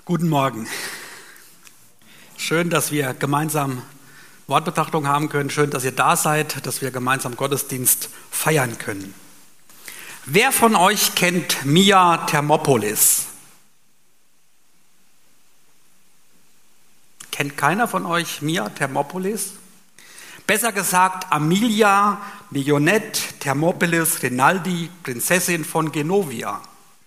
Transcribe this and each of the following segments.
Guten Morgen. Schön, dass wir gemeinsam Wortbetrachtung haben können. Schön, dass ihr da seid, dass wir gemeinsam Gottesdienst feiern können. Wer von euch kennt Mia Thermopolis? Kennt keiner von euch Mia Thermopolis? Besser gesagt, Amelia Millionette Thermopolis Rinaldi, Prinzessin von Genovia.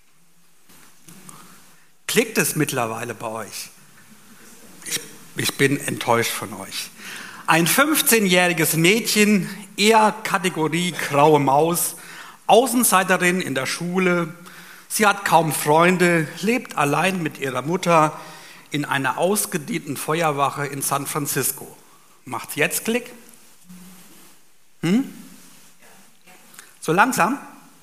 Klickt es mittlerweile bei euch? Ich bin enttäuscht von euch. Ein 15-jähriges Mädchen, eher Kategorie graue Maus, Außenseiterin in der Schule. Sie hat kaum Freunde, lebt allein mit ihrer Mutter in einer ausgedienten Feuerwache in San Francisco. Macht's jetzt Klick? So langsam?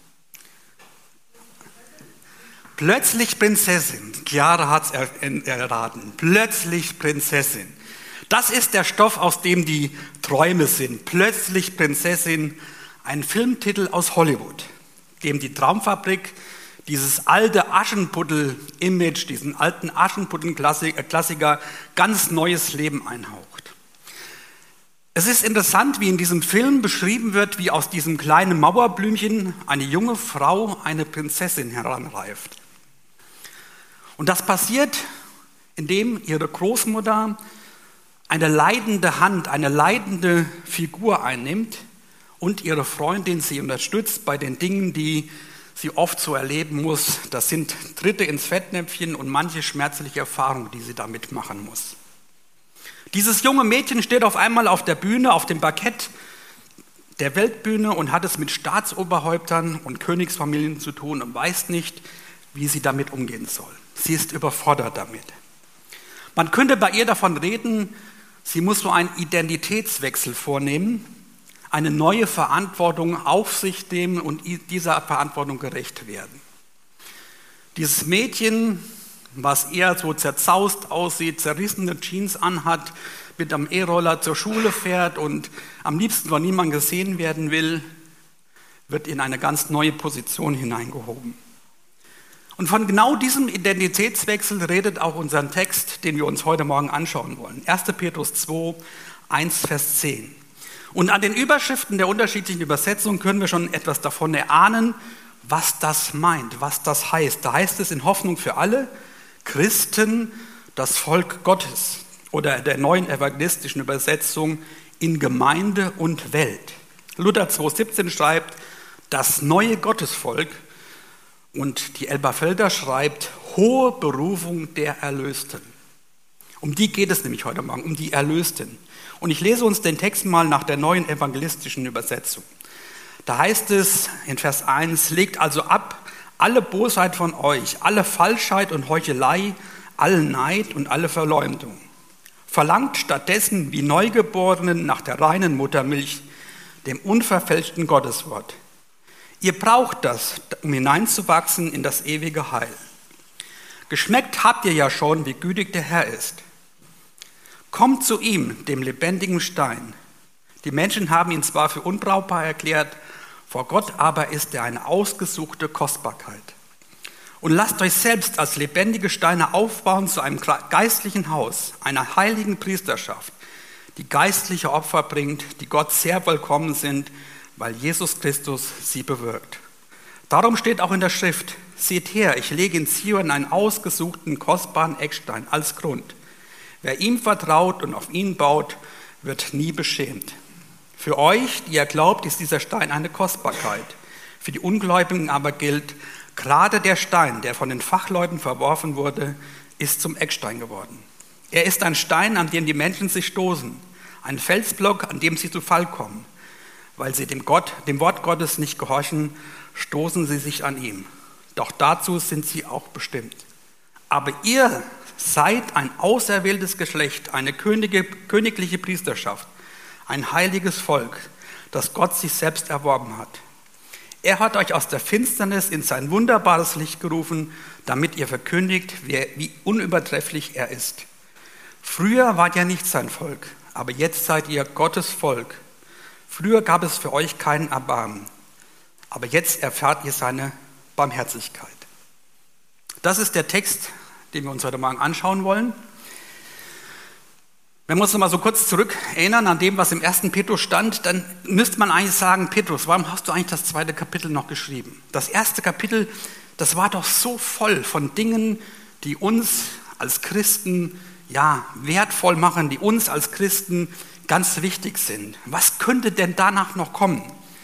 Plötzlich Prinzessin. Chiara hat es erraten. Plötzlich Prinzessin. Das ist der Stoff, aus dem die Träume sind. Plötzlich Prinzessin. Ein Filmtitel aus Hollywood, dem die Traumfabrik dieses alte Aschenputtel-Image, diesen alten Aschenputtel-Klassiker ganz neues Leben einhaucht. Es ist interessant, wie in diesem Film beschrieben wird, wie aus diesem kleinen Mauerblümchen eine junge Frau, eine Prinzessin heranreift. Und das passiert, indem ihre Großmutter eine leidende Hand, eine leidende Figur einnimmt und ihre Freundin sie unterstützt bei den Dingen, die sie oft so erleben muss. Das sind Tritte ins Fettnäpfchen und manche schmerzliche Erfahrungen, die sie damit machen muss. Dieses junge Mädchen steht auf einmal auf der Bühne, auf dem Parkett der Weltbühne und hat es mit Staatsoberhäuptern und Königsfamilien zu tun und weiß nicht, wie sie damit umgehen soll. Sie ist überfordert damit. Man könnte bei ihr davon reden, sie muss so einen Identitätswechsel vornehmen, eine neue Verantwortung auf sich nehmen und dieser Verantwortung gerecht werden. Dieses Mädchen, was eher so zerzaust aussieht, zerrissene Jeans anhat, mit einem E-Roller zur Schule fährt und am liebsten von niemandem gesehen werden will, wird in eine ganz neue Position hineingehoben. Und von genau diesem Identitätswechsel redet auch unser Text, den wir uns heute Morgen anschauen wollen. 1. Petrus 2, 1, Vers 10. Und an den Überschriften der unterschiedlichen Übersetzungen können wir schon etwas davon erahnen, was das meint, was das heißt. Da heißt es in Hoffnung für alle Christen, das Volk Gottes. Oder der neuen evangelistischen Übersetzung in Gemeinde und Welt. Luther 2,17 schreibt, das neue Gottesvolk. Und die Elberfelder schreibt, hohe Berufung der Erlösten. Um die geht es nämlich heute Morgen, um die Erlösten. Und ich lese uns den Text mal nach der neuen evangelistischen Übersetzung. Da heißt es in Vers 1, legt also ab alle Bosheit von euch, alle Falschheit und Heuchelei, alle Neid und alle Verleumdung. Verlangt stattdessen wie Neugeborenen nach der reinen Muttermilch, dem unverfälschten Gotteswort. Ihr braucht das, um hineinzuwachsen in das ewige Heil. Geschmeckt habt ihr ja schon, wie gütig der Herr ist. Kommt zu ihm, dem lebendigen Stein. Die Menschen haben ihn zwar für unbrauchbar erklärt, vor Gott aber ist er eine ausgesuchte Kostbarkeit. Und lasst euch selbst als lebendige Steine aufbauen zu einem geistlichen Haus, einer heiligen Priesterschaft, die geistliche Opfer bringt, die Gott sehr willkommen sind, weil Jesus Christus sie bewirkt. Darum steht auch in der Schrift, seht her, ich lege in Zion einen ausgesuchten, kostbaren Eckstein als Grund. Wer ihm vertraut und auf ihn baut, wird nie beschämt. Für euch, die ihr glaubt, ist dieser Stein eine Kostbarkeit. Für die Ungläubigen aber gilt, gerade der Stein, der von den Fachleuten verworfen wurde, ist zum Eckstein geworden. Er ist ein Stein, an dem die Menschen sich stoßen, ein Felsblock, an dem sie zu Fall kommen. Weil sie dem Wort Gottes nicht gehorchen, stoßen sie sich an ihm. Doch dazu sind sie auch bestimmt. Aber ihr seid ein auserwähltes Geschlecht, eine königliche Priesterschaft, ein heiliges Volk, das Gott sich selbst erworben hat. Er hat euch aus der Finsternis in sein wunderbares Licht gerufen, damit ihr verkündigt, wie unübertrefflich er ist. Früher wart ihr nicht sein Volk, aber jetzt seid ihr Gottes Volk. Früher gab es für euch keinen Erbarmen, aber jetzt erfahrt ihr seine Barmherzigkeit. Das ist der Text, den wir uns heute Morgen anschauen wollen. Wenn wir uns noch mal so kurz zurück erinnern an dem, was im 1. Petrus stand, dann müsste man eigentlich sagen, Petrus, warum hast du eigentlich das 2. Kapitel noch geschrieben? Das 1. Kapitel, das war doch so voll von Dingen, die uns als Christen wertvoll machen, die uns als Christen ganz wichtig sind. Was könnte denn danach noch kommen?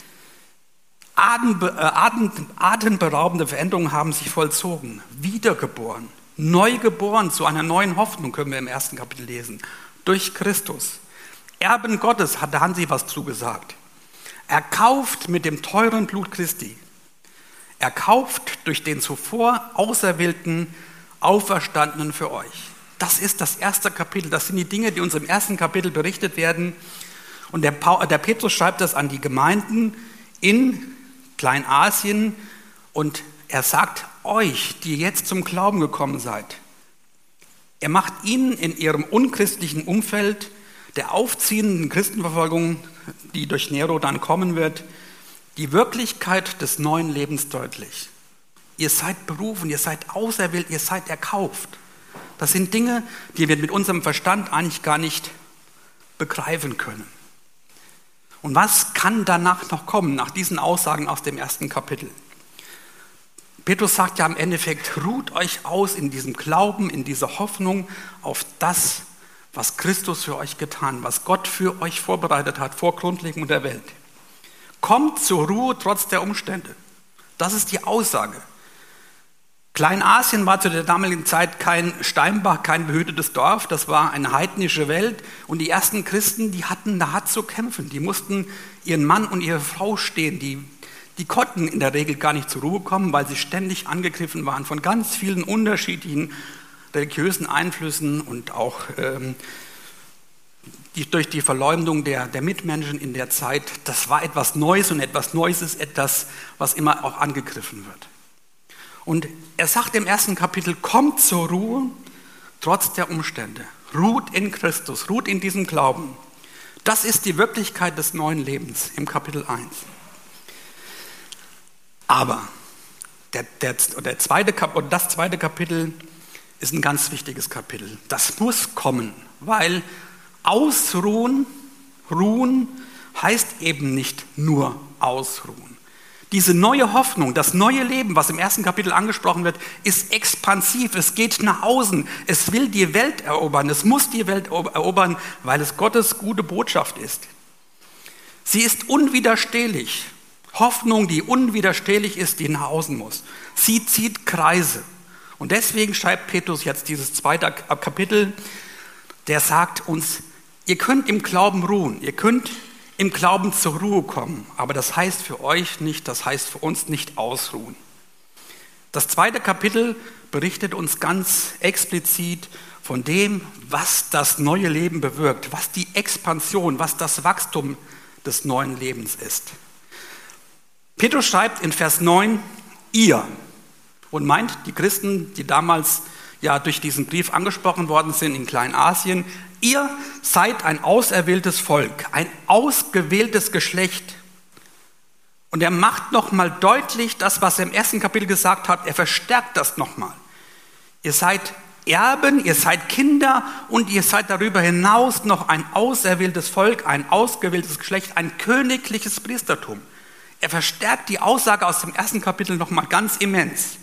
Atemberaubende Veränderungen haben sich vollzogen. Wiedergeboren, neugeboren zu einer neuen Hoffnung, können wir im 1. Kapitel lesen. Durch Christus. Erben Gottes, hat der Hansi was zugesagt. Erkauft mit dem teuren Blut Christi. Erkauft durch den zuvor Auserwählten, Auferstandenen für euch. Das ist das 1. Kapitel. Das sind die Dinge, die uns im 1. Kapitel berichtet werden. Und der Petrus schreibt das an die Gemeinden in Kleinasien. Und er sagt euch, die jetzt zum Glauben gekommen seid, er macht ihnen in ihrem unchristlichen Umfeld der aufziehenden Christenverfolgung, die durch Nero dann kommen wird, die Wirklichkeit des neuen Lebens deutlich. Ihr seid berufen, ihr seid auserwählt, ihr seid erkauft. Das sind Dinge, die wir mit unserem Verstand eigentlich gar nicht begreifen können. Und was kann danach noch kommen, nach diesen Aussagen aus dem 1. Kapitel? Petrus sagt ja im Endeffekt, ruht euch aus in diesem Glauben, in dieser Hoffnung auf das, was Christus für euch getan, was Gott für euch vorbereitet hat vor Grundlegung der Welt. Kommt zur Ruhe trotz der Umstände. Das ist die Aussage. Kleinasien war zu der damaligen Zeit kein Steinbach, kein behütetes Dorf, das war eine heidnische Welt. Und die ersten Christen, die hatten da hart zu kämpfen. Die mussten ihren Mann und ihre Frau stehen, die konnten in der Regel gar nicht zur Ruhe kommen, weil sie ständig angegriffen waren von ganz vielen unterschiedlichen religiösen Einflüssen und auch durch die Verleumdung der Mitmenschen in der Zeit. Das war etwas Neues und etwas Neues ist etwas, was immer auch angegriffen wird. Und er sagt im 1. Kapitel, kommt zur Ruhe trotz der Umstände. Ruht in Christus, ruht in diesem Glauben. Das ist die Wirklichkeit des neuen Lebens im Kapitel 1. Aber das zweite Kapitel ist ein ganz wichtiges Kapitel. Das muss kommen, weil ruhen heißt eben nicht nur ausruhen. Diese neue Hoffnung, das neue Leben, was im 1. Kapitel angesprochen wird, ist expansiv. Es geht nach außen. Es will die Welt erobern. Es muss die Welt erobern, weil es Gottes gute Botschaft ist. Sie ist unwiderstehlich. Hoffnung, die unwiderstehlich ist, die nach außen muss. Sie zieht Kreise. Und deswegen schreibt Petrus jetzt dieses 2. Kapitel, der sagt uns, ihr könnt im Glauben ruhen, ihr könnt im Glauben zur Ruhe kommen, aber das heißt für euch nicht, das heißt für uns nicht ausruhen. Das 2. Kapitel berichtet uns ganz explizit von dem, was das neue Leben bewirkt, was die Expansion, was das Wachstum des neuen Lebens ist. Petrus schreibt in Vers 9, ihr, und meint die Christen, die damals durch diesen Brief angesprochen worden sind in Kleinasien, ihr seid ein auserwähltes Volk, ein ausgewähltes Geschlecht. Und er macht nochmal deutlich das, was er im 1. Kapitel gesagt hat, er verstärkt das nochmal. Ihr seid Erben, ihr seid Kinder und ihr seid darüber hinaus noch ein auserwähltes Volk, ein ausgewähltes Geschlecht, ein königliches Priestertum. Er verstärkt die Aussage aus dem 1. Kapitel nochmal ganz immens.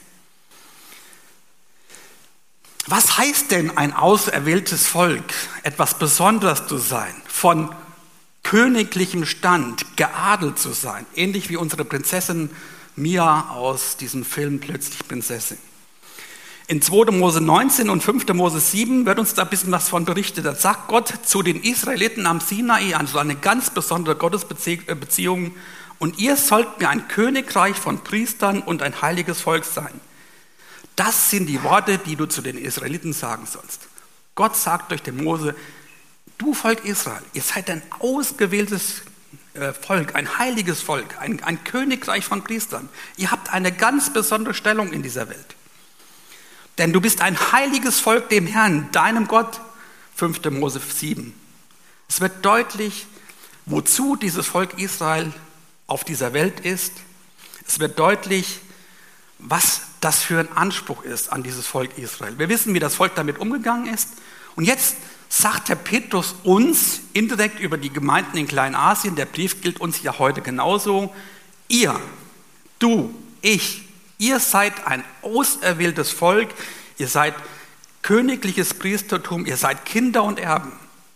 Was heißt denn ein auserwähltes Volk, etwas Besonderes zu sein, von königlichem Stand, geadelt zu sein, ähnlich wie unsere Prinzessin Mia aus diesem Film Plötzlich Prinzessin. In 2. Mose 19 und 5. Mose 7 wird uns da ein bisschen was von berichtet. Da sagt Gott zu den Israeliten am Sinai, also eine ganz besondere Gottesbeziehung, und ihr sollt mir ein Königreich von Priestern und ein heiliges Volk sein. Das sind die Worte, die du zu den Israeliten sagen sollst. Gott sagt durch den Mose, du Volk Israel, ihr seid ein ausgewähltes Volk, ein heiliges Volk, ein Königreich von Priestern. Ihr habt eine ganz besondere Stellung in dieser Welt. Denn du bist ein heiliges Volk dem Herrn, deinem Gott. 5. Mose 7. Es wird deutlich, wozu dieses Volk Israel auf dieser Welt ist. Es wird deutlich, was das für ein Anspruch ist an dieses Volk Israel. Wir wissen, wie das Volk damit umgegangen ist. Und jetzt sagt der Petrus uns indirekt über die Gemeinden in Kleinasien, der Brief gilt uns ja heute genauso, ihr, du, ich, ihr seid ein auserwähltes Volk, ihr seid königliches Priestertum, ihr seid Kinder und Erben.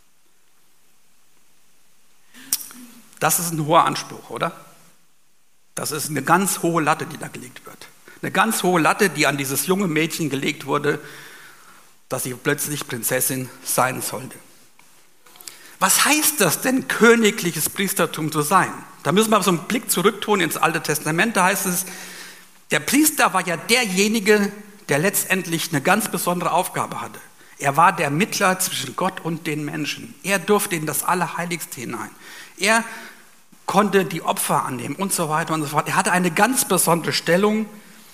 Das ist ein hoher Anspruch, oder? Das ist eine ganz hohe Latte, die da gelegt wird. Eine ganz hohe Latte, die an dieses junge Mädchen gelegt wurde, dass sie plötzlich Prinzessin sein sollte. Was heißt das denn, königliches Priestertum zu sein? Da müssen wir so einen Blick zurück tun ins Alte Testament. Da heißt es, der Priester war ja derjenige, der letztendlich eine ganz besondere Aufgabe hatte. Er war der Mittler zwischen Gott und den Menschen. Er durfte in das Allerheiligste hinein. Er konnte die Opfer annehmen und so weiter und so fort. Er hatte eine ganz besondere Stellung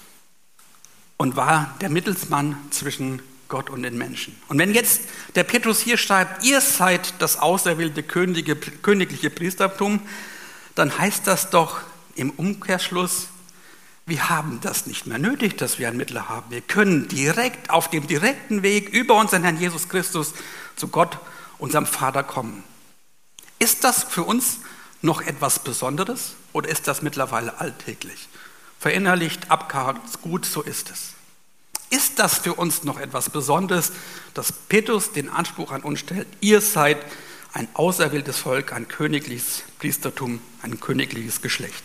und war der Mittelsmann zwischen Gott und den Menschen. Und wenn jetzt der Petrus hier schreibt, ihr seid das auserwählte königliche Priestertum, dann heißt das doch im Umkehrschluss, wir haben das nicht mehr nötig, dass wir einen Mittler haben. Wir können direkt auf dem direkten Weg über unseren Herrn Jesus Christus zu Gott, unserem Vater, kommen. Ist das für uns noch etwas Besonderes oder ist das mittlerweile alltäglich? Verinnerlicht, abgehakt, gut, so ist es. Ist das für uns noch etwas Besonderes, dass Petrus den Anspruch an uns stellt, ihr seid ein auserwähltes Volk, ein königliches Priestertum, ein königliches Geschlecht?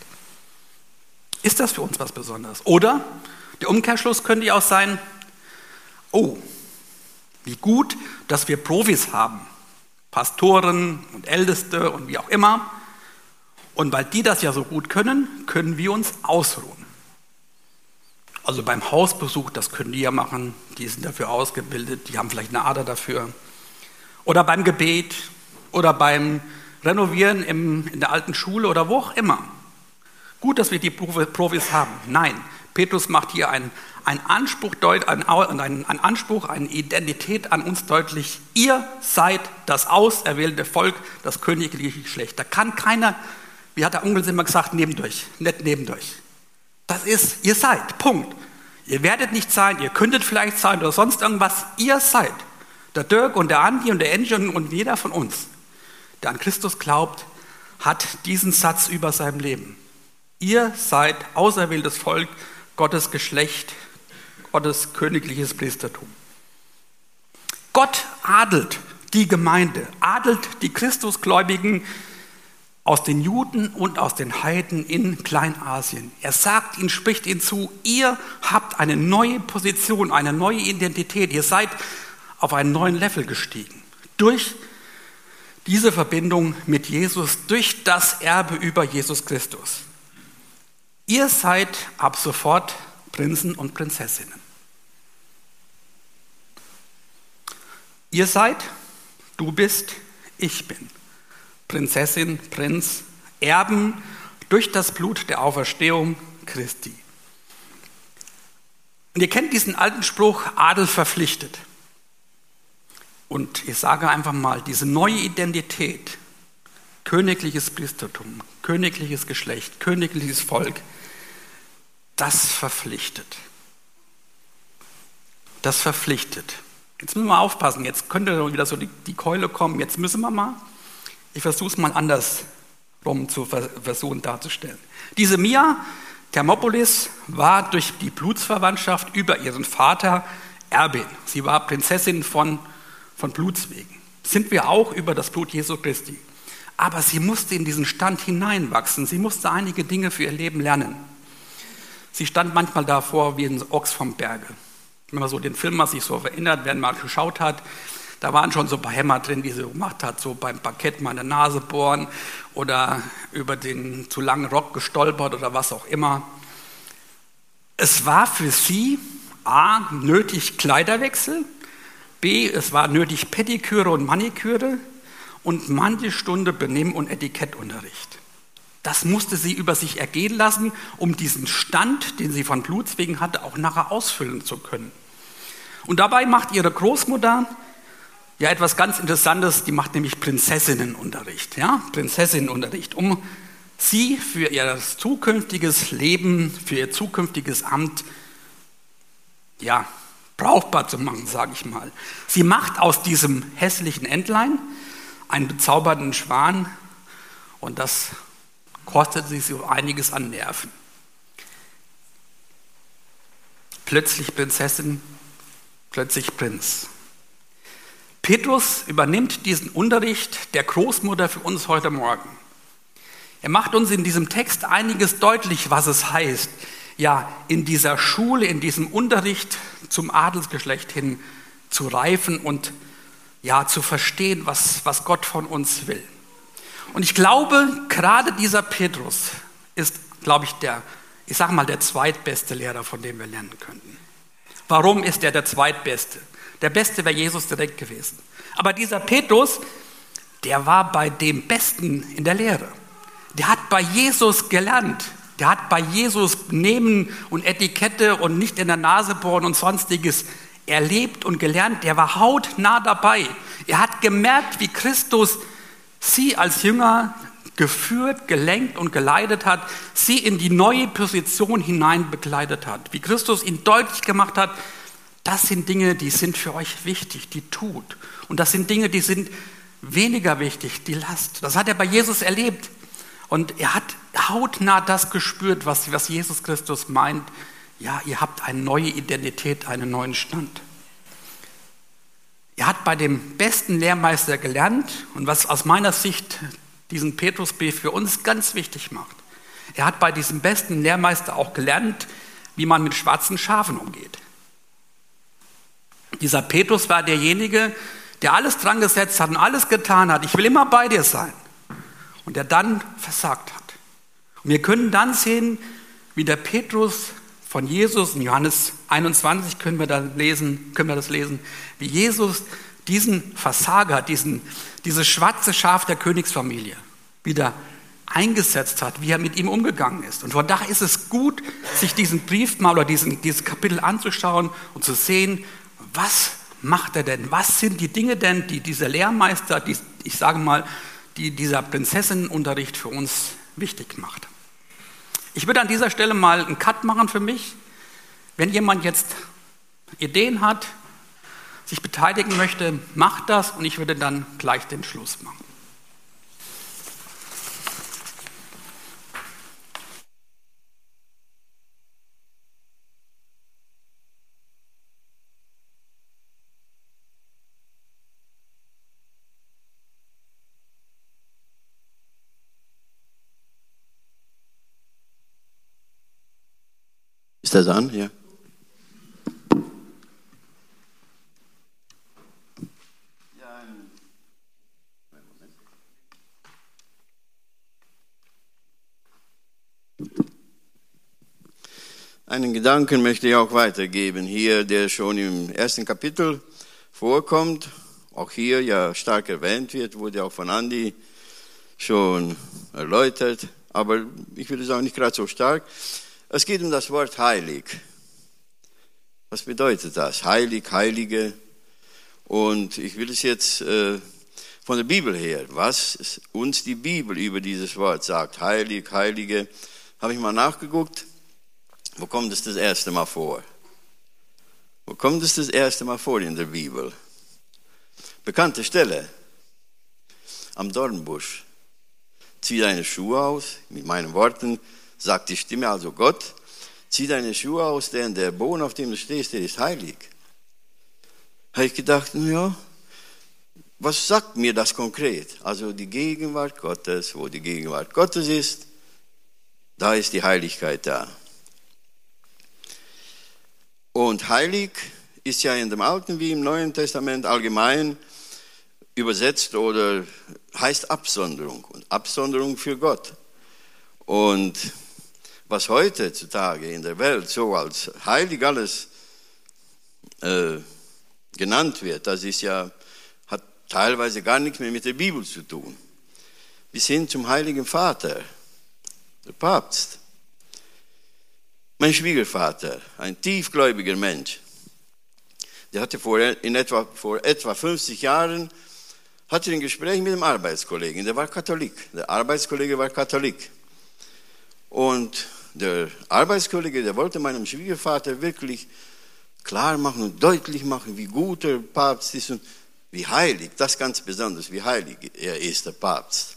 Ist das für uns was Besonderes? Oder der Umkehrschluss könnte ja auch sein, oh, wie gut, dass wir Profis haben, Pastoren und Älteste und wie auch immer. Und weil die das ja so gut können, können wir uns ausruhen. Also beim Hausbesuch, das können die ja machen, die sind dafür ausgebildet, die haben vielleicht eine Ader dafür. Oder beim Gebet oder beim Renovieren in der alten Schule oder wo auch immer. Gut, dass wir die Profis haben. Nein, Petrus macht hier einen Anspruch, eine Identität an uns deutlich. Ihr seid das auserwählte Volk, das königliche Geschlecht. Da kann keiner, wie hat der Onkel immer gesagt, nicht nebendurch. Das ist, ihr seid, Punkt. Ihr werdet nicht sein, ihr könntet vielleicht sein oder sonst irgendwas. Ihr seid. Der Dirk und der Andi und der Engine und jeder von uns, der an Christus glaubt, hat diesen Satz über seinem Leben. Ihr seid auserwähltes Volk, Gottes Geschlecht, Gottes königliches Priestertum. Gott adelt die Gemeinde, adelt die Christusgläubigen aus den Juden und aus den Heiden in Kleinasien. Er sagt ihnen, spricht ihnen zu, ihr habt eine neue Position, eine neue Identität. Ihr seid auf einen neuen Level gestiegen. Durch diese Verbindung mit Jesus, durch das Erbe über Jesus Christus. Ihr seid ab sofort Prinzen und Prinzessinnen. Ihr seid, du bist, ich bin. Prinzessin, Prinz, Erben durch das Blut der Auferstehung Christi. Und ihr kennt diesen alten Spruch, Adel verpflichtet. Und ich sage einfach mal, diese neue Identität, königliches Priestertum, königliches Geschlecht, königliches Volk, das verpflichtet. Das verpflichtet. Jetzt müssen wir aufpassen, jetzt könnte wieder so die Keule kommen, jetzt müssen wir mal. Ich versuche es mal andersrum zu versuchen darzustellen. Diese Mia Thermopolis war durch die Blutsverwandtschaft über ihren Vater Erbin. Sie war Prinzessin von Blutswegen. Sind wir auch über das Blut Jesu Christi. Aber sie musste in diesen Stand hineinwachsen. Sie musste einige Dinge für ihr Leben lernen. Sie stand manchmal davor wie ein Ochs vom Berge. Wenn man so den Film mal sich so erinnert, wer mal geschaut hat, da waren schon so ein paar Hämmer drin, die sie gemacht hat, so beim Parkett mal in der Nase bohren oder über den zu langen Rock gestolpert oder was auch immer. Es war für sie A, nötig Kleiderwechsel, B, es war nötig Pediküre und Maniküre und manche Stunde Benimm- und Etikettunterricht. Das musste sie über sich ergehen lassen, um diesen Stand, den sie von Blutswegen hatte, auch nachher ausfüllen zu können. Und dabei macht ihre Großmutter ja etwas ganz Interessantes, die macht nämlich Prinzessinnenunterricht. Ja? Prinzessinnenunterricht, um sie für ihr zukünftiges Leben, für ihr zukünftiges Amt brauchbar zu machen, sage ich mal. Sie macht aus diesem hässlichen Entlein einen bezaubernden Schwan und das kostet sie so einiges an Nerven. Plötzlich Prinzessin, plötzlich Prinz. Petrus übernimmt diesen Unterricht der Großmutter für uns heute Morgen. Er macht uns in diesem Text einiges deutlich, was es heißt, in dieser Schule, in diesem Unterricht zum Adelsgeschlecht hin zu reifen und zu verstehen, was Gott von uns will. Und ich glaube, gerade dieser Petrus ist, der zweitbeste Lehrer, von dem wir lernen könnten. Warum ist er der zweitbeste? Der Beste wäre Jesus direkt gewesen. Aber dieser Petrus, der war bei dem Besten in der Lehre. Der hat bei Jesus gelernt. Der hat bei Jesus Nehmen und Etikette und nicht in der Nase bohren und sonstiges erlebt und gelernt. Der war hautnah dabei. Er hat gemerkt, wie Christus sie als Jünger geführt, gelenkt und geleitet hat, sie in die neue Position hinein begleitet hat. Wie Christus ihnen deutlich gemacht hat, das sind Dinge, die sind für euch wichtig, die tut. Und das sind Dinge, die sind weniger wichtig, die lasst. Das hat er bei Jesus erlebt. Und er hat hautnah das gespürt, was Jesus Christus meint. Ihr habt eine neue Identität, einen neuen Stand. Er hat bei dem besten Lehrmeister gelernt und was aus meiner Sicht diesen Petrusbrief für uns ganz wichtig macht. Er hat bei diesem besten Lehrmeister auch gelernt, wie man mit schwarzen Schafen umgeht. Dieser Petrus war derjenige, der alles dran gesetzt hat und alles getan hat. Ich will immer bei dir sein. Und der dann versagt hat. Und wir können dann sehen, wie der Petrus von Jesus, in Johannes 21 können wir das lesen, wie Jesus diesen Versager, dieses schwarze Schaf der Königsfamilie wieder eingesetzt hat, wie er mit ihm umgegangen ist. Und von daher ist es gut, sich diesen Brief mal oder dieses Kapitel anzuschauen und zu sehen, was macht er denn? Was sind die Dinge denn, die dieser Lehrmeister, die dieser Prinzessinnenunterricht für uns wichtig macht? Ich würde an dieser Stelle mal einen Cut machen für mich. Wenn jemand jetzt Ideen hat, sich beteiligen möchte, macht das und ich würde dann gleich den Schluss machen. Ist das an? Ja. Einen Gedanken möchte ich auch weitergeben hier, der schon im ersten Kapitel vorkommt, auch hier ja stark erwähnt wird, wurde auch von Andi schon erläutert, aber ich würde sagen, nicht gerade so stark. Es geht um das Wort heilig. Was bedeutet das? Heilig, Heilige. Und ich will es jetzt von der Bibel her, was uns die Bibel über dieses Wort sagt. Heilig, Heilige. Habe ich mal nachgeguckt. Wo kommt es das erste Mal vor? Wo kommt es das erste Mal vor in der Bibel? Bekannte Stelle. Am Dornbusch. Zieh deine Schuhe aus. Mit meinen Worten sagt die Stimme also Gott. Zieh deine Schuhe aus, denn der Boden, auf dem du stehst, der ist heilig. Habe ich gedacht, was sagt mir das konkret? Also die Gegenwart Gottes, wo die Gegenwart Gottes ist, da ist die Heiligkeit da. Und heilig ist ja in dem Alten wie im Neuen Testament allgemein übersetzt oder heißt Absonderung und Absonderung für Gott. Und was heutzutage in der Welt so als heilig alles genannt wird, das ist ja, hat teilweise gar nichts mehr mit der Bibel zu tun. Bis hin zum Heiligen Vater, der Papst. Mein Schwiegervater, ein tiefgläubiger Mensch, der hatte vor etwa 50 Jahren ein Gespräch mit einem Arbeitskollegen, der war Katholik. Der Arbeitskollege war Katholik. Und der Arbeitskollege, der wollte meinem Schwiegervater wirklich klar machen und deutlich machen, wie gut der Papst ist und wie heilig, das ganz besonders, wie heilig er ist, der Papst.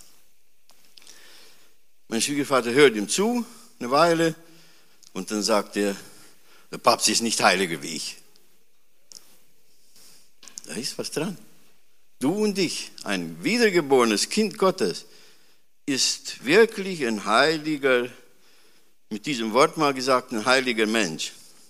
Mein Schwiegervater hört ihm zu, eine Weile, und dann sagt er, der Papst ist nicht heiliger wie ich. Da ist was dran. Du und ich, ein wiedergeborenes Kind Gottes, ist wirklich ein heiliger, mit diesem Wort mal gesagt, ein heiliger Mensch.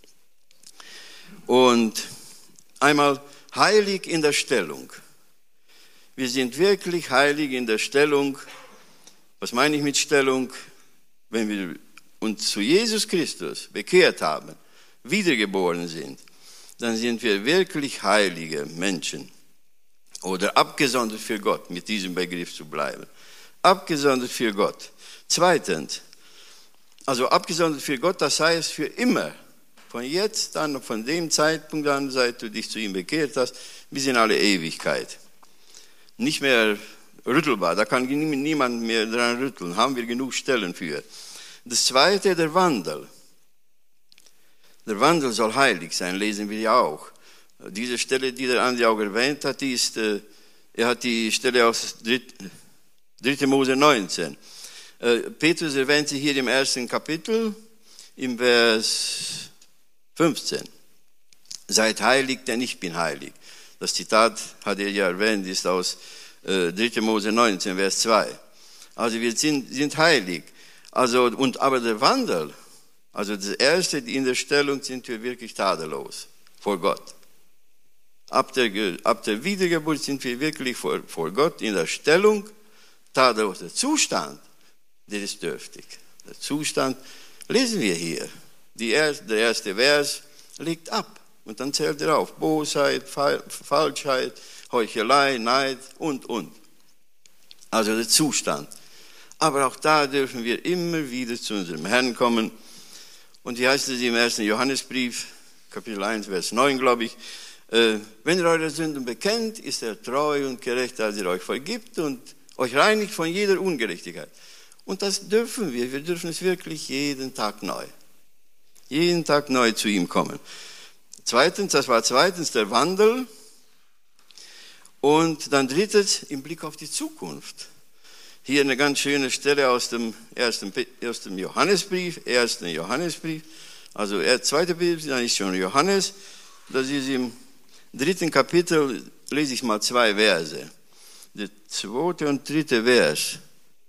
Und einmal heilig in der Stellung. Wir sind wirklich heilig in der Stellung. Was meine ich mit Stellung? Wenn wir uns zu Jesus Christus bekehrt haben, wiedergeboren sind, dann sind wir wirklich heilige Menschen. Oder abgesondert für Gott, mit diesem Begriff zu bleiben. Abgesondert für Gott. Zweitens, also abgesondert für Gott, das heißt für immer. Von jetzt an, von dem Zeitpunkt an, seit du dich zu ihm bekehrt hast, bis in alle Ewigkeit. Nicht mehr rüttelbar, da kann niemand mehr dran rütteln, haben wir genug Stellen für. Das zweite, der Wandel. Der Wandel soll heilig sein, lesen wir ja auch. Diese Stelle, die der Andi auch erwähnt hat, er hat die Stelle aus 3. Mose 19. Petrus erwähnt sie hier im 1. Kapitel, im Vers 15. Seid heilig, denn ich bin heilig. Das Zitat, hat er ja erwähnt, ist aus 3. Mose 19, Vers 2. Also wir sind heilig. Also, aber der Wandel, also das Erste, in der Stellung sind wir wirklich tadellos vor Gott. Ab der Wiedergeburt sind wir wirklich vor Gott in der Stellung tadellos. Der Zustand, der ist dürftig. Der Zustand, lesen wir hier. Der erste Vers legt ab und dann zählt er auf. Bosheit, Falschheit, Heuchelei, Neid und. Also der Zustand. Aber auch da dürfen wir immer wieder zu unserem Herrn kommen. Und hier heißt es im 1. Johannesbrief, Kapitel 1, Vers 9, glaube ich, wenn ihr eure Sünden bekennt, ist er treu und gerecht, als er euch vergibt und euch reinigt von jeder Ungerechtigkeit. Und das dürfen wir. Wir dürfen es wirklich jeden Tag neu. Jeden Tag neu zu ihm kommen. Das war zweitens der Wandel. Und dann drittens, im Blick auf die Zukunft. Hier eine ganz schöne Stelle aus dem Johannesbrief, 1. Johannesbrief. Also 2. Brief, dann ist schon Johannes. Das ist im 3. Kapitel, lese ich mal 2 Verse. Der 2. und 3. Vers.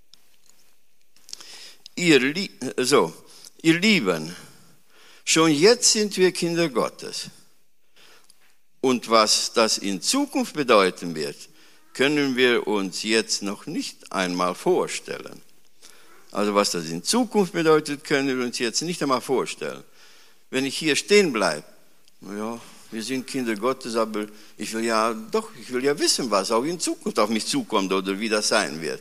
Ihr Lieben, schon jetzt sind wir Kinder Gottes. Und was das in Zukunft bedeuten wird, können wir uns jetzt noch nicht einmal vorstellen. Also was das in Zukunft bedeutet, können wir uns jetzt nicht einmal vorstellen. Wenn ich hier stehen bleibe, ja, wir sind Kinder Gottes, aber ich will ja wissen, was auch in Zukunft auf mich zukommt oder wie das sein wird.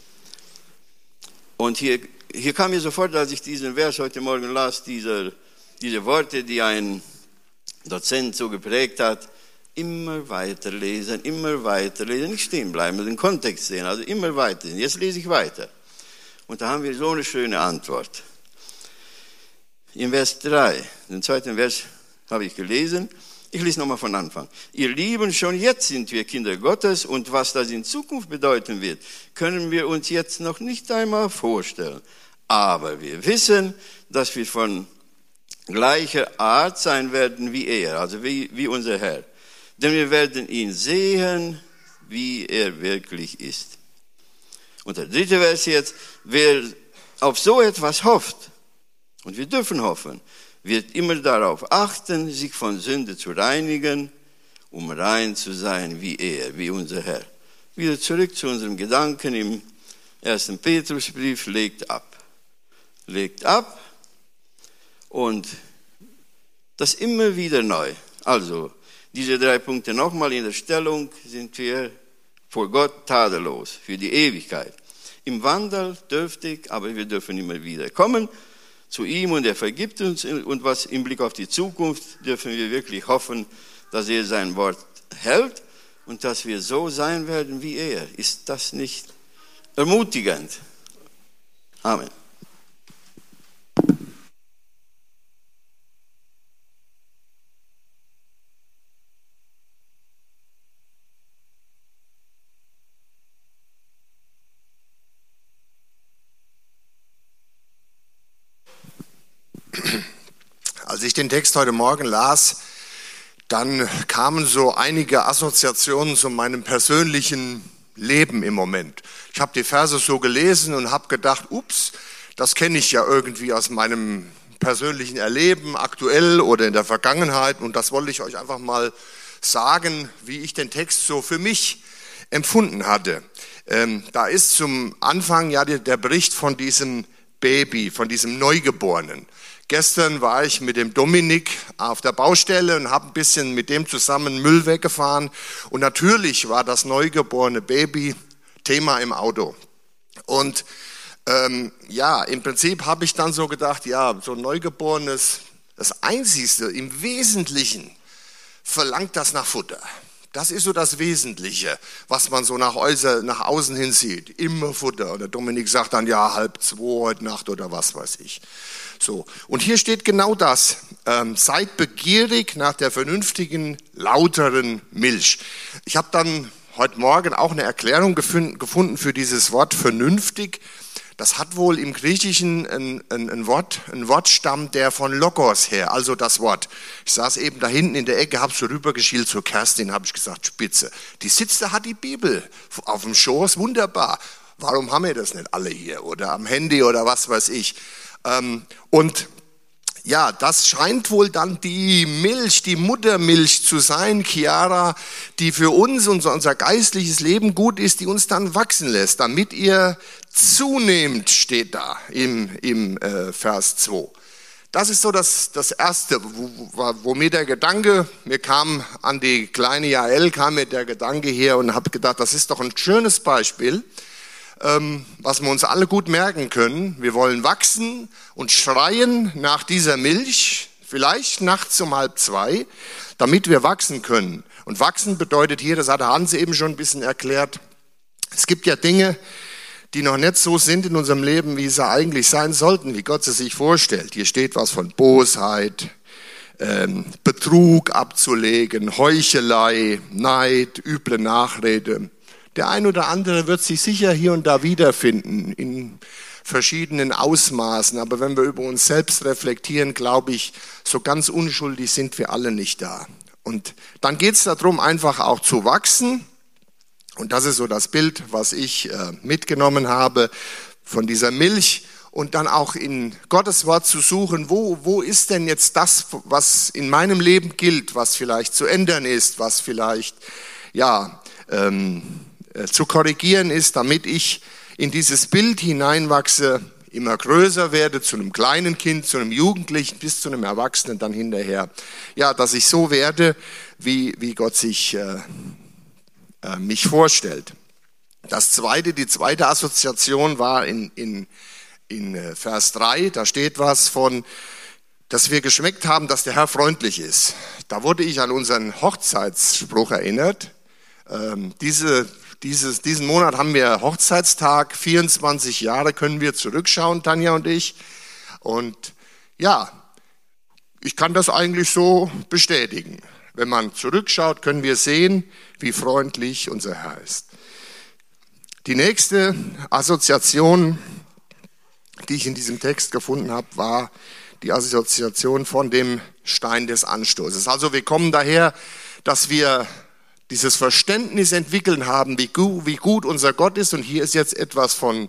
Und hier kam mir sofort, als ich diesen Vers heute Morgen las, diese Worte, die ein Dozent so geprägt hat, immer weiterlesen, nicht stehen bleiben, den Kontext sehen, also immer weiter. Jetzt lese ich weiter. Und da haben wir so eine schöne Antwort. Im Vers 3, den 2. Vers habe ich gelesen. Ich lese nochmal von Anfang. Ihr Lieben, schon jetzt sind wir Kinder Gottes und was das in Zukunft bedeuten wird, können wir uns jetzt noch nicht einmal vorstellen. Aber wir wissen, dass wir von gleicher Art sein werden wie er, also wie unser Herr. Denn wir werden ihn sehen, wie er wirklich ist. Und der 3. Vers jetzt, wer auf so etwas hofft, und wir dürfen hoffen, wird immer darauf achten, sich von Sünde zu reinigen, um rein zu sein wie er, wie unser Herr. Wieder zurück zu unserem Gedanken im 1. Petrusbrief, legt ab. Legt ab und das immer wieder neu. Also, diese 3 Punkte nochmal in der Stellung sind wir vor Gott tadellos, für die Ewigkeit. Im Wandel dürftig, aber wir dürfen immer wieder kommen zu ihm und er vergibt uns. Und was im Blick auf die Zukunft dürfen wir wirklich hoffen, dass er sein Wort hält und dass wir so sein werden wie er. Ist das nicht ermutigend? Amen. Als ich den Text heute Morgen las, dann kamen so einige Assoziationen zu meinem persönlichen Leben im Moment. Ich habe die Verse so gelesen und habe gedacht, ups, das kenne ich ja irgendwie aus meinem persönlichen Erleben, aktuell oder in der Vergangenheit. Und das wollte ich euch einfach mal sagen, wie ich den Text so für mich empfunden hatte. Da ist zum Anfang ja der Bericht von diesem Baby, von diesem Neugeborenen. Gestern war ich mit dem Dominik auf der Baustelle und habe ein bisschen mit dem zusammen Müll weggefahren. Und natürlich war das neugeborene Baby Thema im Auto. Und im Prinzip habe ich dann so gedacht, ja, so ein Neugeborenes, das Einzigste im Wesentlichen verlangt das nach Futter. Das ist so das Wesentliche, was man so nach außen hin sieht. Immer Futter. Oder Dominik sagt dann, ja, 1:30 heute Nacht oder was weiß ich. So. Und hier steht genau das. Seid begierig nach der vernünftigen, lauteren Milch. Ich habe dann heute Morgen auch eine Erklärung gefunden für dieses Wort vernünftig. Das hat wohl im Griechischen einen Wortstamm, der von Logos her, also das Wort. Ich saß eben da hinten in der Ecke, habe so rübergeschielt zur Kerstin, habe ich gesagt, spitze. Die sitzt da, hat die Bibel auf dem Schoß, wunderbar. Warum haben wir das nicht alle hier oder am Handy oder was weiß ich? Und ja, das scheint wohl dann die Milch, die Muttermilch zu sein, Chiara, die für uns, unser geistliches Leben gut ist, die uns dann wachsen lässt, damit ihr zunehmend, steht da im Vers 2. Das ist so das Erste, wo mir der Gedanke, mir kam an die kleine Jael, kam mir der Gedanke her und habe gedacht, das ist doch ein schönes Beispiel, was wir uns alle gut merken können. Wir wollen wachsen und schreien nach dieser Milch, vielleicht nachts um 1:30, damit wir wachsen können. Und wachsen bedeutet hier, das hat Hans eben schon ein bisschen erklärt, es gibt ja Dinge, die noch nicht so sind in unserem Leben, wie sie eigentlich sein sollten, wie Gott sie sich vorstellt. Hier steht was von Bosheit, Betrug abzulegen, Heuchelei, Neid, üble Nachrede. Der ein oder andere wird sich sicher hier und da wiederfinden in verschiedenen Ausmaßen. Aber wenn wir über uns selbst reflektieren, glaube ich, so ganz unschuldig sind wir alle nicht da. Und dann geht es darum, einfach auch zu wachsen. Und das ist so das Bild, was ich mitgenommen habe von dieser Milch. Und dann auch in Gottes Wort zu suchen, wo ist denn jetzt das, was in meinem Leben gilt, was vielleicht zu ändern ist, was vielleicht, zu korrigieren ist, damit ich in dieses Bild hineinwachse, immer größer werde, zu einem kleinen Kind, zu einem Jugendlichen, bis zu einem Erwachsenen dann hinterher. Ja, dass ich so werde, wie Gott sich mich vorstellt. Die zweite Assoziation war in Vers 3, da steht was von, dass wir geschmeckt haben, dass der Herr freundlich ist. Da wurde ich an unseren Hochzeitsspruch erinnert. Diesen Monat haben wir Hochzeitstag, 24 Jahre können wir zurückschauen, Tanja und ich. Und ja, ich kann das eigentlich so bestätigen. Wenn man zurückschaut, können wir sehen, wie freundlich unser Herr ist. Die nächste Assoziation, die ich in diesem Text gefunden habe, war die Assoziation von dem Stein des Anstoßes. Also wir kommen daher, dass wir dieses Verständnis entwickeln haben, wie gut unser Gott ist. Und hier ist jetzt etwas von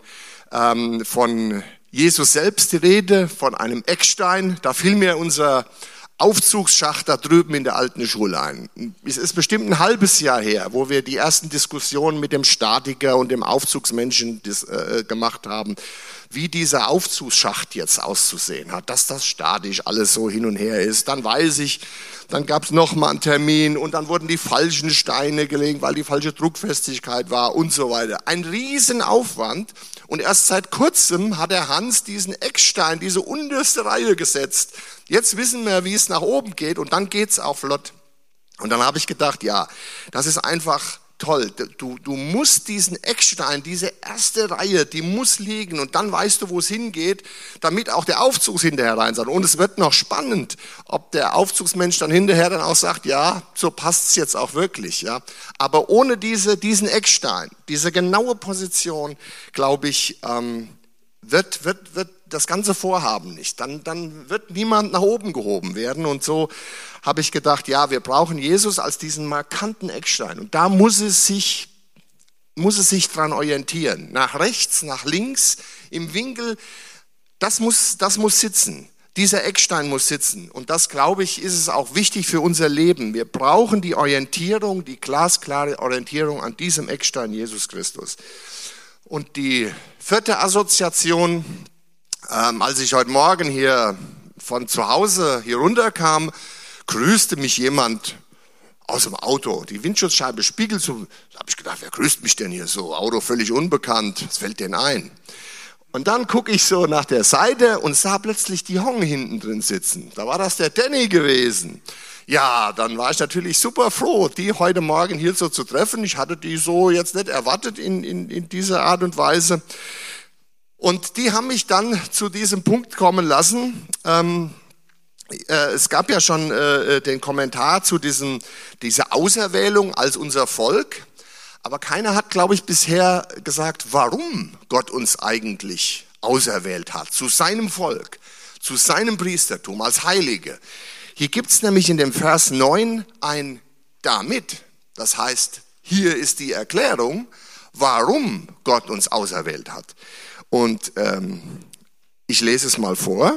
Jesus selbst die Rede, von einem Eckstein. Da fiel mir unser Aufzugsschacht da drüben in der alten Schule ein. Es ist bestimmt ein halbes Jahr her, wo wir die ersten Diskussionen mit dem Statiker und dem Aufzugsmenschen gemacht haben, wie dieser Aufzugsschacht jetzt auszusehen hat, dass das statisch alles so hin und her ist. Dann weiß ich, dann gab es nochmal einen Termin und dann wurden die falschen Steine gelegt, weil die falsche Druckfestigkeit war und so weiter. Ein Riesenaufwand. Und erst seit kurzem hat der Hans diesen Eckstein, diese unterste Reihe gesetzt. Jetzt wissen wir, wie es nach oben geht und dann geht's auch flott. Und dann habe ich gedacht, ja, das ist einfach toll. Du musst diesen Eckstein, diese erste Reihe, die muss liegen und dann weißt du, wo es hingeht, damit auch der Aufzug hinterher rein soll. Und es wird noch spannend, ob der Aufzugsmensch dann hinterher dann auch sagt, ja, so passt's jetzt auch wirklich, ja. Aber ohne diesen Eckstein, diese genaue Position, glaube ich, wird das ganze Vorhaben nicht. Dann wird niemand nach oben gehoben werden. Und so habe ich gedacht, ja, wir brauchen Jesus als diesen markanten Eckstein. Und da muss es sich dran orientieren. Nach rechts, nach links, im Winkel, das muss sitzen. Dieser Eckstein muss sitzen. Und das, glaube ich, ist es auch wichtig für unser Leben. Wir brauchen die Orientierung, die glasklare Orientierung an diesem Eckstein Jesus Christus. Und die vierte Assoziation, als ich heute Morgen hier von zu Hause hier runterkam, grüßte mich jemand aus dem Auto. Die Windschutzscheibe spiegelt so. Da habe ich gedacht, wer grüßt mich denn hier so? Auto völlig unbekannt. Was fällt denn ein? Und dann gucke ich so nach der Seite und sah plötzlich die Hong hinten drin sitzen. Da war das der Danny gewesen. Ja, dann war ich natürlich super froh, die heute Morgen hier so zu treffen. Ich hatte die so jetzt nicht erwartet in dieser Art und Weise. Und die haben mich dann zu diesem Punkt kommen lassen. Es gab ja schon den Kommentar zu dieser Auserwählung als unser Volk. Aber keiner hat, glaube ich, bisher gesagt, warum Gott uns eigentlich auserwählt hat, zu seinem Volk, zu seinem Priestertum als Heilige. Hier gibt es nämlich in dem Vers 9 ein damit. Das heißt, hier ist die Erklärung, warum Gott uns auserwählt hat. Und ich lese es mal vor.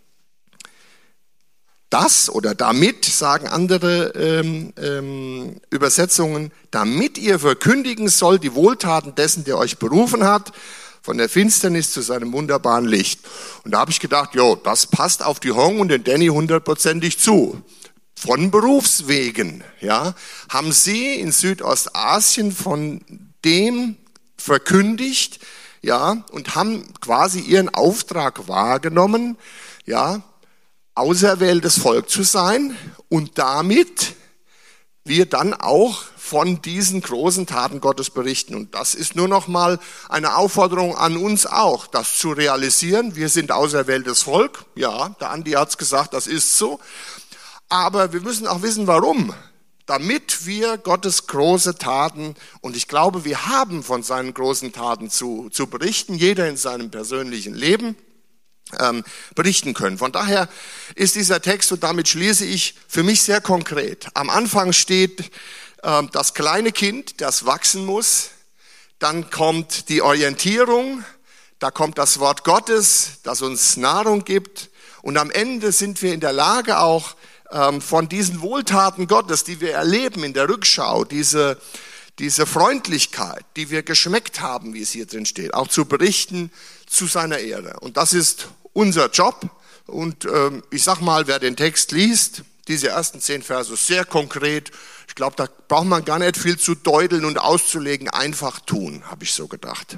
Das oder damit, sagen andere Übersetzungen, damit ihr verkündigen sollt die Wohltaten dessen, der euch berufen hat, von der Finsternis zu seinem wunderbaren Licht. Und da habe ich gedacht, das passt auf die Hong und den Danny 100%ig zu. Von Berufswegen, ja, haben sie in Südostasien von dem verkündigt, ja, und haben quasi ihren Auftrag wahrgenommen, ja, auserwähltes Volk zu sein und damit wir dann auch von diesen großen Taten Gottes berichten. Und das ist nur noch mal eine Aufforderung an uns auch, das zu realisieren. Wir sind auserwähltes Volk. Ja, der Andi hat's gesagt, das ist so. Aber wir müssen auch wissen, warum. Damit wir Gottes große Taten, und ich glaube, wir haben von seinen großen Taten zu berichten, jeder in seinem persönlichen Leben, berichten können. Von daher ist dieser Text, und damit schließe ich, für mich sehr konkret. Am Anfang steht das kleine Kind, das wachsen muss. Dann kommt die Orientierung. Da kommt das Wort Gottes, das uns Nahrung gibt. Und am Ende sind wir in der Lage auch von diesen Wohltaten Gottes, die wir erleben in der Rückschau, diese Freundlichkeit, die wir geschmeckt haben, wie es hier drin steht, auch zu berichten zu seiner Ehre. Und das ist unser Job. Und ich sag mal, wer den Text liest, diese ersten 10 Verse sehr konkret, ich glaube, da braucht man gar nicht viel zu deuteln und auszulegen, einfach tun, habe ich so gedacht.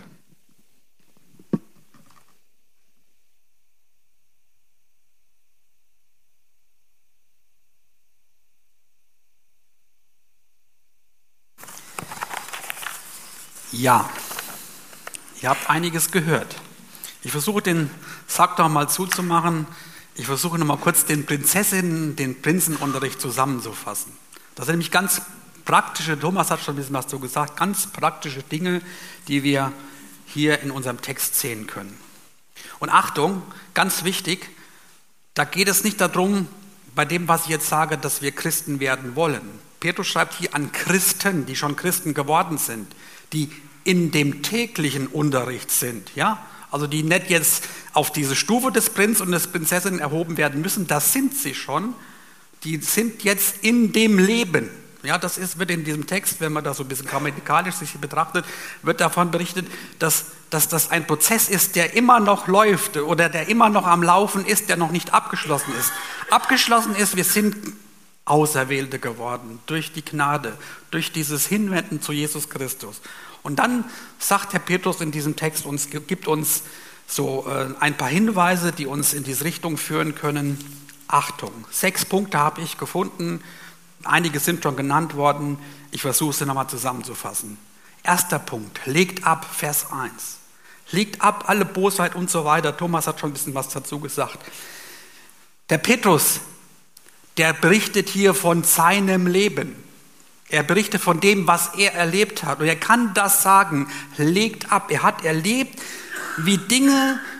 Ja, ihr habt einiges gehört. Ich versuche den Sack doch mal zuzumachen. Ich versuche noch mal kurz den Prinzenunterricht zusammenzufassen. Das sind nämlich ganz praktische, Thomas hat schon ein bisschen was so gesagt, ganz praktische Dinge, die wir hier in unserem Text sehen können. Und Achtung, ganz wichtig, da geht es nicht darum, bei dem, was ich jetzt sage, dass wir Christen werden wollen. Petrus schreibt hier an Christen, die schon Christen geworden sind, die in dem täglichen Unterricht sind, ja? Also die nicht jetzt auf diese Stufe des Prinz und des Prinzessin erhoben werden müssen, das sind sie schon. Die sind jetzt in dem Leben. Ja, wird in diesem Text, wenn man das so ein bisschen grammatikalisch sich betrachtet, wird davon berichtet, dass das ein Prozess ist, der immer noch läuft oder der immer noch am Laufen ist, der noch nicht abgeschlossen ist. Abgeschlossen ist, wir sind Auserwählte geworden durch die Gnade, durch dieses Hinwenden zu Jesus Christus. Und dann sagt Herr Petrus in diesem Text, gibt uns so ein paar Hinweise, die uns in diese Richtung führen können. Achtung, 6 Punkte habe ich gefunden. Einige sind schon genannt worden. Ich versuche sie nochmal zusammenzufassen. Erster Punkt, legt ab, Vers 1. Legt ab alle Bosheit und so weiter. Thomas hat schon ein bisschen was dazu gesagt. Der Petrus, der berichtet hier von seinem Leben. Er berichtet von dem, was er erlebt hat. Und er kann das sagen, legt ab. Er hat erlebt, wie Dinge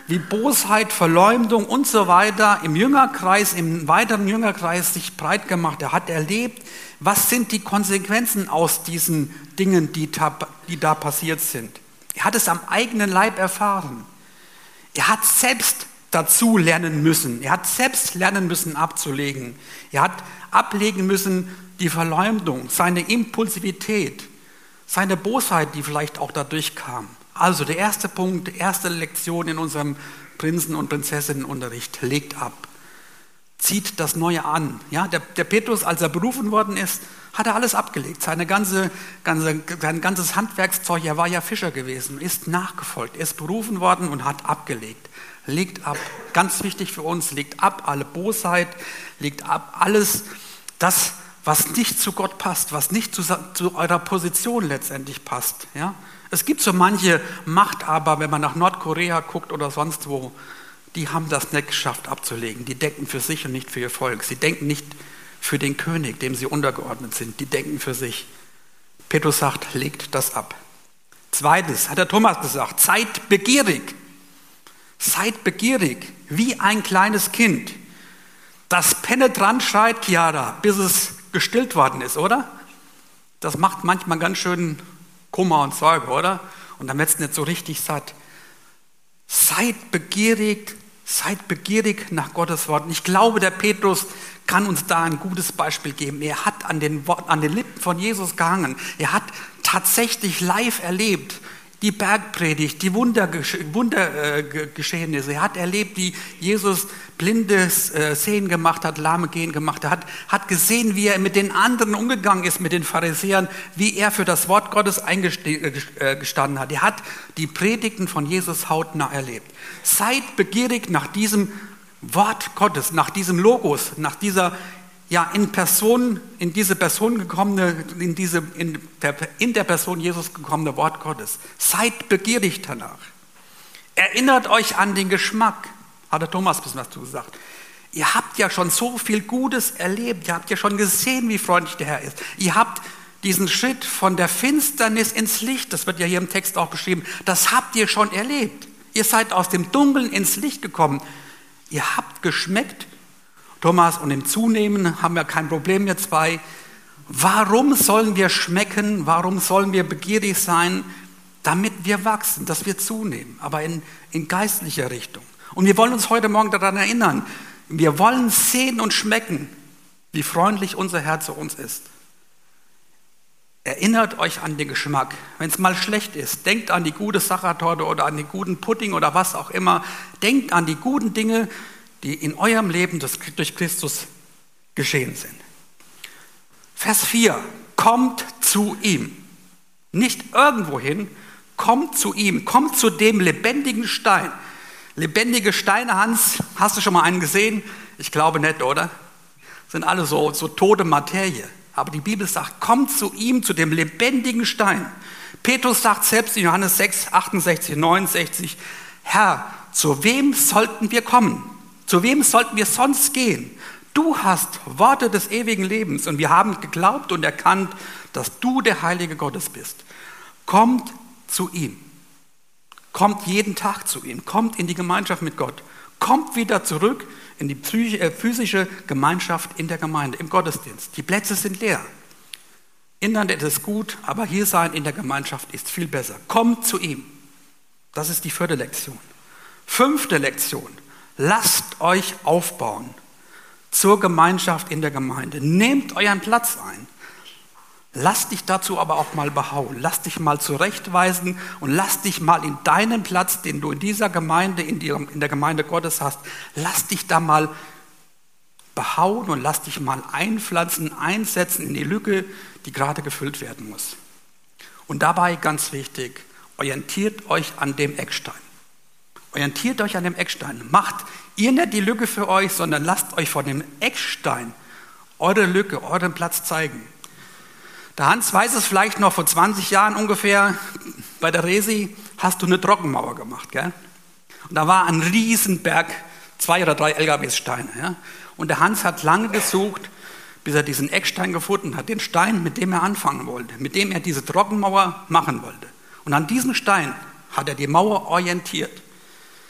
wie Bosheit, Verleumdung und so weiter im weiteren Jüngerkreis sich breit gemacht. Er hat erlebt, was sind die Konsequenzen aus diesen Dingen, die da passiert sind. Er hat es am eigenen Leib erfahren. Er hat selbst dazu lernen müssen. Er hat selbst lernen müssen abzulegen. Er hat ablegen müssen die Verleumdung, seine Impulsivität, seine Bosheit, die vielleicht auch dadurch kam. Also der erste Punkt, die erste Lektion in unserem Prinzen- und Prinzessinnenunterricht: legt ab. Zieht das Neue an. Ja, der Petrus, als er berufen worden ist, hat er alles abgelegt. Sein ganzes Handwerkszeug, er war ja Fischer gewesen, ist nachgefolgt, ist berufen worden und hat abgelegt. Legt ab. Ganz wichtig für uns, legt ab alle Bosheit, legt ab alles das, was nicht zu Gott passt, was nicht zu eurer Position letztendlich passt. Ja? Es gibt so manche Machtaber, wenn man nach Nordkorea guckt oder sonst wo, die haben das nicht geschafft abzulegen. Die denken für sich und nicht für ihr Volk. Sie denken nicht für den König, dem sie untergeordnet sind. Die denken für sich. Petrus sagt, legt das ab. Zweites hat der Thomas gesagt, seid begierig. Seid begierig, wie ein kleines Kind, das penetrant schreit, Chiara, bis es gestillt worden ist, oder? Das macht manchmal ganz schön Kummer und Sorge, oder? Und dann wird es nicht so richtig satt. Seid begierig nach Gottes Wort. Und ich glaube, der Petrus kann uns da ein gutes Beispiel geben. Er hat an den Lippen von Jesus gehangen. Er hat tatsächlich live erlebt, die Bergpredigt, die Wundergeschehnisse. Er hat erlebt, wie Jesus Blindes sehen gemacht hat, Lahme gehen gemacht hat. Hat gesehen, wie er mit den anderen umgegangen ist, mit den Pharisäern, wie er für das Wort Gottes eingestanden hat. Er hat die Predigten von Jesus hautnah erlebt. Seid begierig nach diesem Wort Gottes, nach diesem Logos, nach dieser in der Person Jesus gekommene Wort Gottes. Seid begierig danach. Erinnert euch an den Geschmack, hat der Thomas ein bisschen was dazu gesagt. Ihr habt ja schon so viel Gutes erlebt. Ihr habt ja schon gesehen, wie freundlich der Herr ist. Ihr habt diesen Schritt von der Finsternis ins Licht, das wird ja hier im Text auch beschrieben, das habt ihr schon erlebt. Ihr seid aus dem Dunkeln ins Licht gekommen. Ihr habt geschmeckt, Thomas, und im Zunehmen haben wir kein Problem jetzt bei. Warum sollen wir schmecken? Warum sollen wir begierig sein? Damit wir wachsen, dass wir zunehmen, aber in geistlicher Richtung. Und wir wollen uns heute Morgen daran erinnern, wir wollen sehen und schmecken, wie freundlich unser Herr zu uns ist. Erinnert euch an den Geschmack. Wenn es mal schlecht ist, denkt an die gute Sachertorte oder an den guten Pudding oder was auch immer. Denkt an die guten Dinge, die in eurem Leben durch Christus geschehen sind. Vers 4, kommt zu ihm. Nicht irgendwohin, kommt zu ihm, kommt zu dem lebendigen Stein. Lebendige Steine, Hans, hast du schon mal einen gesehen? Ich glaube nicht, oder? Sind alle so tote Materie. Aber die Bibel sagt, kommt zu ihm, zu dem lebendigen Stein. Petrus sagt selbst in Johannes 6, 68, 69, Herr, zu wem sollten wir kommen? Zu wem sollten wir sonst gehen? Du hast Worte des ewigen Lebens und wir haben geglaubt und erkannt, dass du der Heilige Gottes bist. Kommt zu ihm. Kommt jeden Tag zu ihm. Kommt in die Gemeinschaft mit Gott. Kommt wieder zurück in die physische Gemeinschaft in der Gemeinde, im Gottesdienst. Die Plätze sind leer. Internet ist gut, aber hier sein in der Gemeinschaft ist viel besser. Kommt zu ihm. Das ist die 4. Lektion. 5. Lektion. Lasst euch aufbauen zur Gemeinschaft in der Gemeinde. Nehmt euren Platz ein. Lass dich dazu aber auch mal behauen. Lass dich mal zurechtweisen und lass dich mal in deinen Platz, den du in dieser Gemeinde, in der Gemeinde Gottes hast, lass dich da mal behauen und lass dich mal einpflanzen, einsetzen in die Lücke, die gerade gefüllt werden muss. Und dabei, ganz wichtig, orientiert euch an dem Eckstein. Orientiert euch an dem Eckstein. Macht ihr nicht die Lücke für euch, sondern lasst euch von dem Eckstein eure Lücke, euren Platz zeigen. Der Hans weiß es vielleicht noch, vor 20 Jahren ungefähr, bei der Resi hast du eine Trockenmauer gemacht. Gell? Und da war ein Riesenberg, 2 oder 3 LKWs Steine. Ja? Und der Hans hat lange gesucht, bis er diesen Eckstein gefunden hat, den Stein, mit dem er anfangen wollte, mit dem er diese Trockenmauer machen wollte. Und an diesem Stein hat er die Mauer orientiert.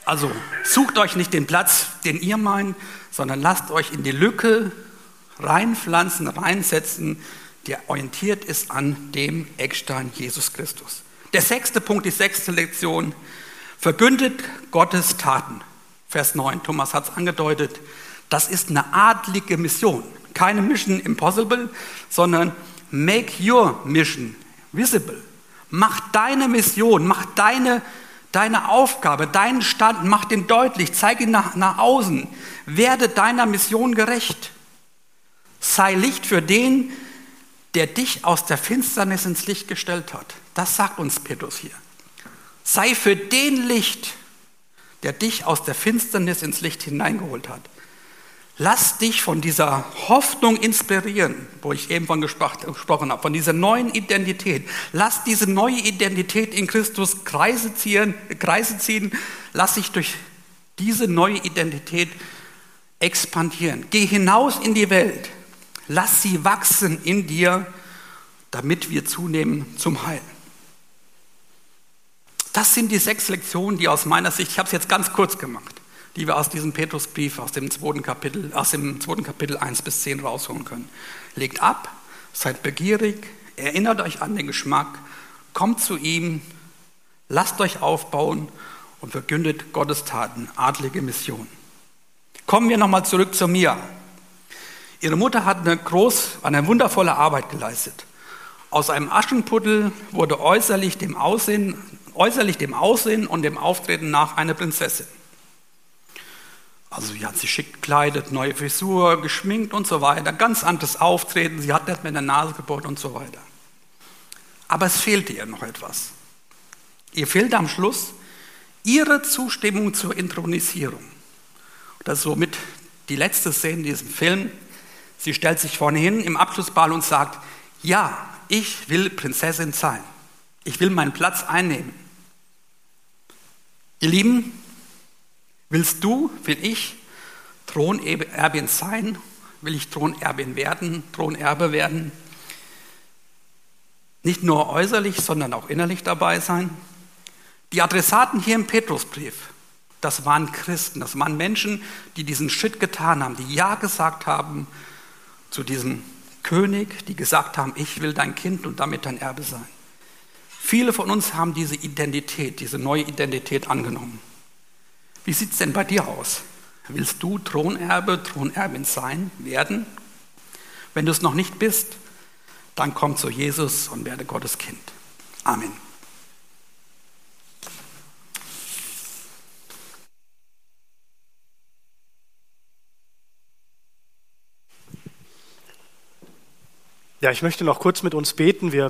Also sucht euch nicht den Platz, den ihr meint, sondern lasst euch in die Lücke reinpflanzen, reinsetzen, der orientiert ist an dem Eckstein Jesus Christus. Der 6. Punkt, die 6. Lektion, verkündet Gottes Taten. Vers 9, Thomas hat es angedeutet, das ist eine adlige Mission. Keine Mission impossible, sondern make your mission visible. Mach deine Mission, mach deine Aufgabe, deinen Stand, mach den deutlich, zeig ihn nach außen. Werde deiner Mission gerecht. Sei Licht für den, der dich aus der Finsternis ins Licht gestellt hat. Das sagt uns Petrus hier. Sei für den Licht, der dich aus der Finsternis ins Licht hineingeholt hat. Lass dich von dieser Hoffnung inspirieren, wo ich eben von gesprochen habe, von dieser neuen Identität. Lass diese neue Identität in Christus Kreise ziehen. Lass dich durch diese neue Identität expandieren. Geh hinaus in die Welt. Lass sie wachsen in dir, damit wir zunehmen zum Heil. Das sind die 6 Lektionen, die aus meiner Sicht, ich habe es jetzt ganz kurz gemacht, die wir aus diesem Petrusbrief, aus dem 2. Kapitel 1 bis 10 rausholen können. Legt ab, seid begierig, erinnert euch an den Geschmack, kommt zu ihm, lasst euch aufbauen und verkündet Gottes Taten, adlige Mission. Kommen wir nochmal zurück zu Mia. Ihre Mutter hat eine wundervolle Arbeit geleistet. Aus einem Aschenputtel wurde äußerlich dem Aussehen und dem Auftreten nach eine Prinzessin. Also sie hat sich schick gekleidet, neue Frisur, geschminkt und so weiter, ganz anderes Auftreten, sie hat nicht mehr in der Nase gebohrt und so weiter. Aber es fehlte ihr noch etwas. Ihr fehlte am Schluss ihre Zustimmung zur Inthronisierung. Das ist somit die letzte Szene in diesem Film. Sie stellt sich vorne hin im Abschlussball und sagt, ja, ich will Prinzessin sein. Ich will meinen Platz einnehmen. Ihr Lieben, will ich Thronerbin sein? Will ich Thronerbe werden? Nicht nur äußerlich, sondern auch innerlich dabei sein? Die Adressaten hier im Petrusbrief, das waren Christen, das waren Menschen, die diesen Schritt getan haben, die Ja gesagt haben zu diesem König, die gesagt haben, ich will dein Kind und damit dein Erbe sein. Viele von uns haben diese Identität, diese neue Identität angenommen. Wie sieht es denn bei dir aus? Willst du Thronerbe, Thronerbin sein, werden? Wenn du es noch nicht bist, dann komm zu Jesus und werde Gottes Kind. Amen. Ja, ich möchte noch kurz mit uns beten. Wir